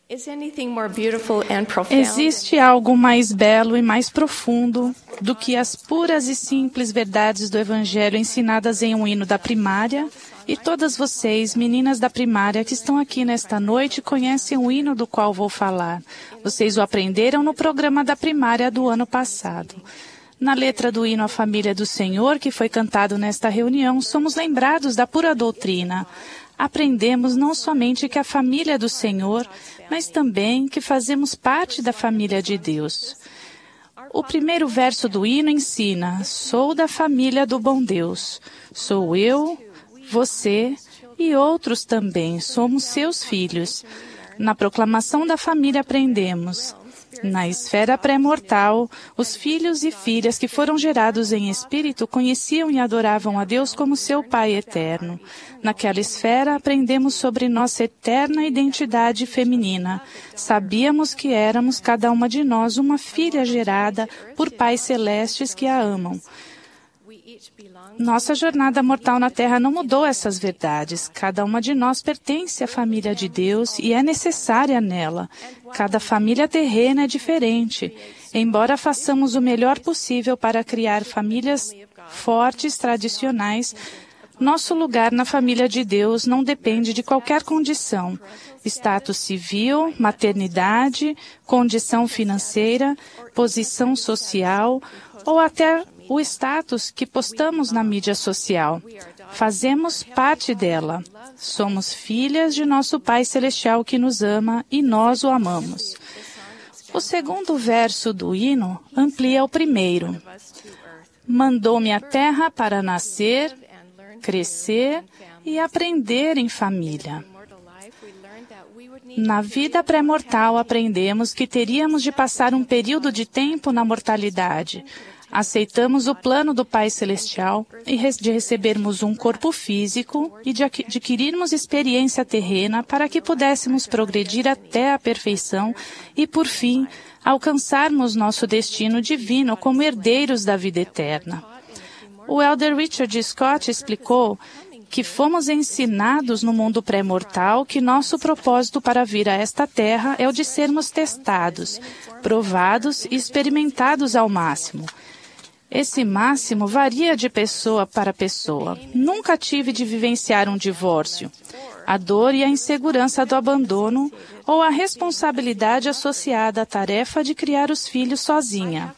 Existe algo mais belo e mais profundo do que as puras e simples verdades do Evangelho ensinadas em um hino da primária? E todas vocês, meninas da primária que estão aqui nesta noite, conhecem o hino do qual vou falar. Vocês o aprenderam no programa da primária do ano passado. Na letra do hino à Família do Senhor, que foi cantado nesta reunião, somos lembrados da pura doutrina. Aprendemos não somente que a família do Senhor, mas também que fazemos parte da família de Deus. O primeiro verso do hino ensina: sou da família do bom Deus. Sou eu, você e outros também, somos seus filhos. Na proclamação da família aprendemos: na esfera pré-mortal, os filhos e filhas que foram gerados em espírito conheciam e adoravam a Deus como seu Pai eterno. Naquela esfera, aprendemos sobre nossa eterna identidade feminina. Sabíamos que éramos, cada uma de nós, uma filha gerada por pais celestes que a amam. Nossa jornada mortal na Terra não mudou essas verdades. Cada uma de nós pertence à família de Deus e é necessária nela. Cada família terrena é diferente. Embora façamos o melhor possível para criar famílias fortes, tradicionais, nosso lugar na família de Deus não depende de qualquer condição. Status civil, maternidade, condição financeira, posição social ou até o status que postamos na mídia social. Fazemos parte dela. Somos filhas de nosso Pai Celestial que nos ama e nós o amamos. O segundo verso do hino amplia o primeiro. Mandou-me à terra para nascer, crescer e aprender em família. Na vida pré-mortal aprendemos que teríamos de passar um período de tempo na mortalidade. Aceitamos o plano do Pai Celestial e de recebermos um corpo físico e de adquirirmos experiência terrena para que pudéssemos progredir até a perfeição e, por fim, alcançarmos nosso destino divino como herdeiros da vida eterna. O elder Richard Scott explicou que fomos ensinados no mundo pré-mortal que nosso propósito para vir a esta terra é o de sermos testados, provados e experimentados ao máximo. Esse máximo varia de pessoa para pessoa. Nunca tive de vivenciar um divórcio, a dor e a insegurança do abandono ou a responsabilidade associada à tarefa de criar os filhos sozinha.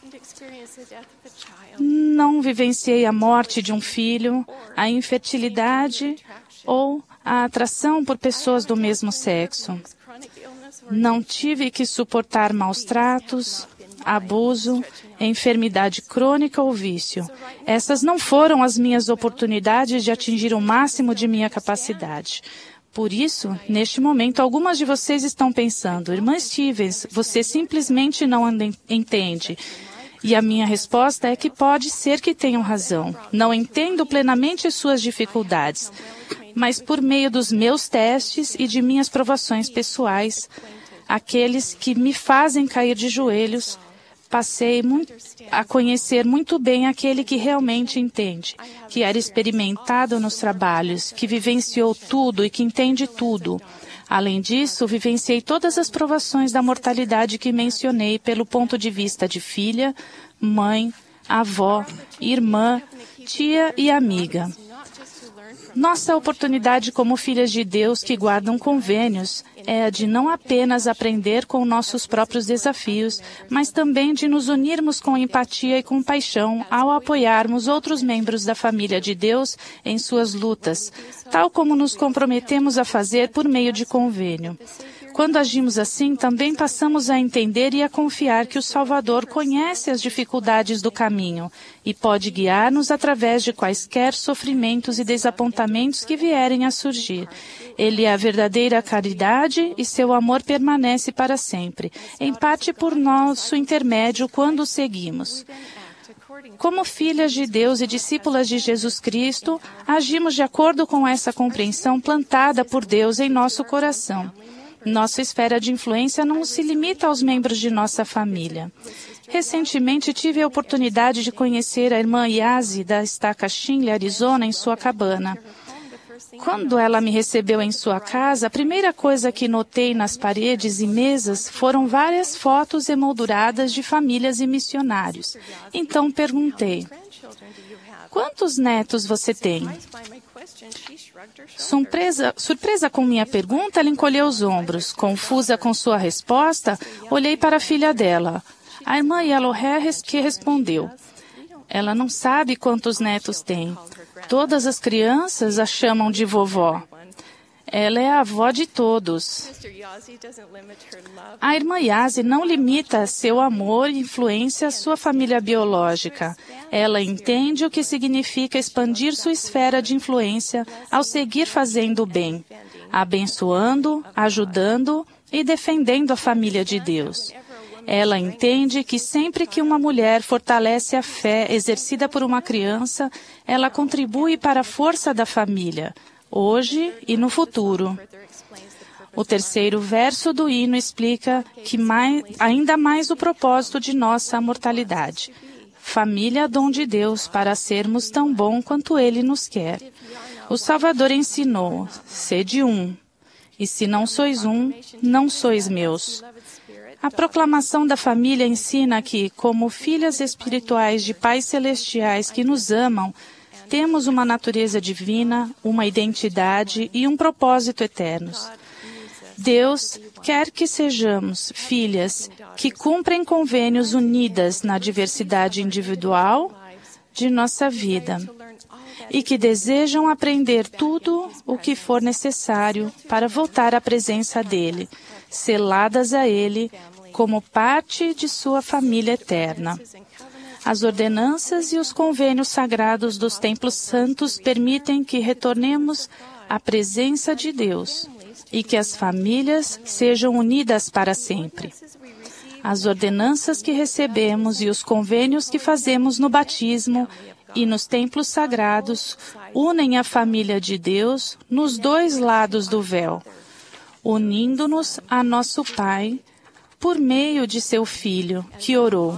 Não vivenciei a morte de um filho, a infertilidade ou a atração por pessoas do mesmo sexo. Não tive que suportar maus tratos, abuso, enfermidade crônica ou vício. Essas não foram as minhas oportunidades de atingir o máximo de minha capacidade. Por isso, neste momento, algumas de vocês estão pensando: Irmã Stevens, você simplesmente não entende. E a minha resposta é que pode ser que tenham razão. Não entendo plenamente suas dificuldades, mas por meio dos meus testes e de minhas provações pessoais, aqueles que me fazem cair de joelhos, passei a conhecer muito bem aquele que realmente entende, que era experimentado nos trabalhos, que vivenciou tudo e que entende tudo. Além disso, vivenciei todas as provações da mortalidade que mencionei pelo ponto de vista de filha, mãe, avó, irmã, tia e amiga. Nossa oportunidade como filhas de Deus que guardam convênios é a de não apenas aprender com nossos próprios desafios, mas também de nos unirmos com empatia e compaixão ao apoiarmos outros membros da família de Deus em suas lutas, tal como nos comprometemos a fazer por meio de convênio. Quando agimos assim, também passamos a entender e a confiar que o Salvador conhece as dificuldades do caminho e pode guiar-nos através de quaisquer sofrimentos e desapontamentos que vierem a surgir. Ele é a verdadeira caridade e seu amor permanece para sempre, em parte por nosso intermédio quando o seguimos. Como filhas de Deus e discípulas de Jesus Cristo, agimos de acordo com essa compreensão plantada por Deus em nosso coração. Nossa esfera de influência não se limita aos membros de nossa família. Recentemente tive a oportunidade de conhecer a irmã Yazi da estaca Shinle, Arizona, em sua cabana. Quando ela me recebeu em sua casa, a primeira coisa que notei nas paredes e mesas foram várias fotos emolduradas de famílias e missionários. Então perguntei: quantos netos você tem? Surpresa com minha pergunta, ela encolheu os ombros. Confusa com sua resposta, olhei para a filha dela. A irmã Yellowhair que respondeu: ela não sabe quantos netos tem. Todas as crianças a chamam de vovó. Ela é a avó de todos. A irmã Yazzie não limita seu amor e influência à sua família biológica. Ela entende o que significa expandir sua esfera de influência ao seguir fazendo o bem, abençoando, ajudando e defendendo a família de Deus. Ela entende que sempre que uma mulher fortalece a fé exercida por uma criança, ela contribui para a força da família, hoje e no futuro. O terceiro verso do hino explica ainda mais o propósito de nossa mortalidade. Família, dom de Deus, para sermos tão bom quanto Ele nos quer. O Salvador ensinou: sede um, e se não sois um, não sois meus. A proclamação da família ensina que, como filhas espirituais de pais celestiais que nos amam, temos uma natureza divina, uma identidade e um propósito eternos. Deus quer que sejamos filhas que cumprem convênios unidas na diversidade individual de nossa vida e que desejam aprender tudo o que for necessário para voltar à presença dEle, seladas a Ele como parte de sua família eterna. As ordenanças e os convênios sagrados dos templos santos permitem que retornemos à presença de Deus e que as famílias sejam unidas para sempre. As ordenanças que recebemos e os convênios que fazemos no batismo e nos templos sagrados unem a família de Deus nos dois lados do véu, unindo-nos a nosso Pai por meio de seu Filho, que orou: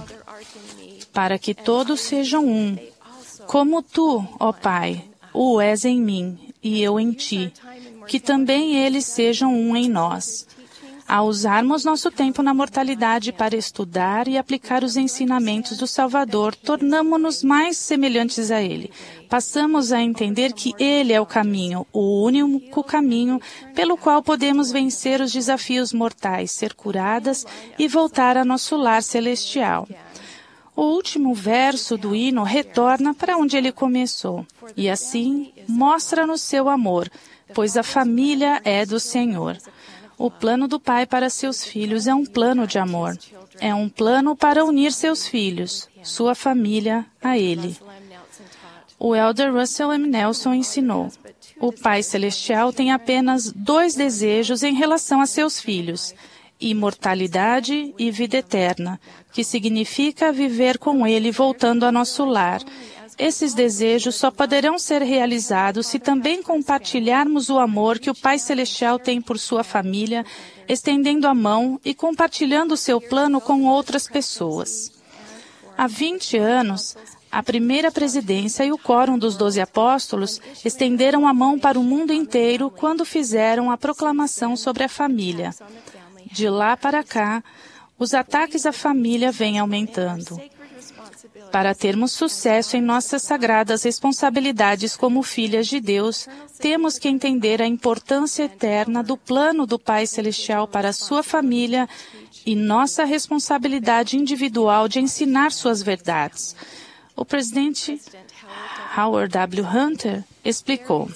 para que todos sejam um, como tu, ó Pai, o és em mim e eu em ti, que também eles sejam um em nós. Ao usarmos nosso tempo na mortalidade para estudar e aplicar os ensinamentos do Salvador, tornamo-nos mais semelhantes a Ele. Passamos a entender que Ele é o caminho, o único caminho pelo qual podemos vencer os desafios mortais, ser curadas e voltar a nosso lar celestial. O último verso do hino retorna para onde ele começou, e assim mostra-nos seu amor, pois a família é do Senhor. O plano do Pai para seus filhos é um plano de amor. É um plano para unir seus filhos, sua família, a Ele. O elder Russell M. Nelson ensinou: o Pai Celestial tem apenas 2 desejos em relação a seus filhos: imortalidade e vida eterna, que significa viver com Ele voltando a nosso lar. Esses desejos só poderão ser realizados se também compartilharmos o amor que o Pai Celestial tem por sua família, estendendo a mão e compartilhando o seu plano com outras pessoas. Há 20 anos, a primeira presidência e o Quórum dos 12 Apóstolos estenderam a mão para o mundo inteiro quando fizeram a proclamação sobre a família. De lá para cá, os ataques à família vêm aumentando. Para termos sucesso em nossas sagradas responsabilidades como filhas de Deus, temos que entender a importância eterna do plano do Pai Celestial para a sua família e nossa responsabilidade individual de ensinar suas verdades. O presidente Howard W. Hunter explicou: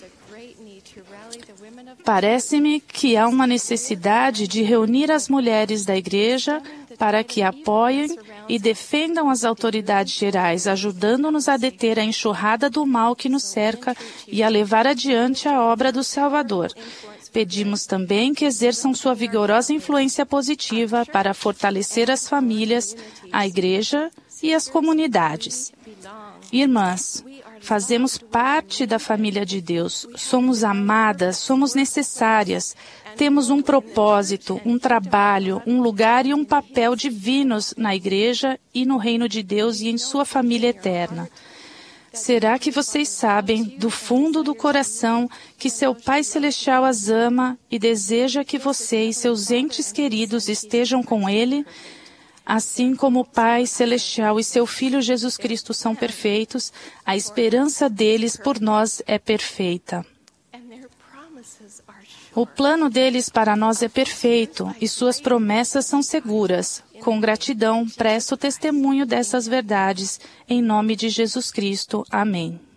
parece-me que há uma necessidade de reunir as mulheres da igreja para que apoiem e defendam as autoridades gerais, ajudando-nos a deter a enxurrada do mal que nos cerca e a levar adiante a obra do Salvador. Pedimos também que exerçam sua vigorosa influência positiva para fortalecer as famílias, a igreja e as comunidades. Irmãs, fazemos parte da família de Deus, somos amadas, somos necessárias, temos um propósito, um trabalho, um lugar e um papel divinos na igreja e no reino de Deus e em sua família eterna. Será que vocês sabem, do fundo do coração, que seu Pai Celestial as ama e deseja que você e seus entes queridos estejam com Ele? Assim como o Pai Celestial e seu Filho Jesus Cristo são perfeitos, a esperança deles por nós é perfeita. O plano deles para nós é perfeito e suas promessas são seguras. Com gratidão, presto testemunho dessas verdades. Em nome de Jesus Cristo. Amém.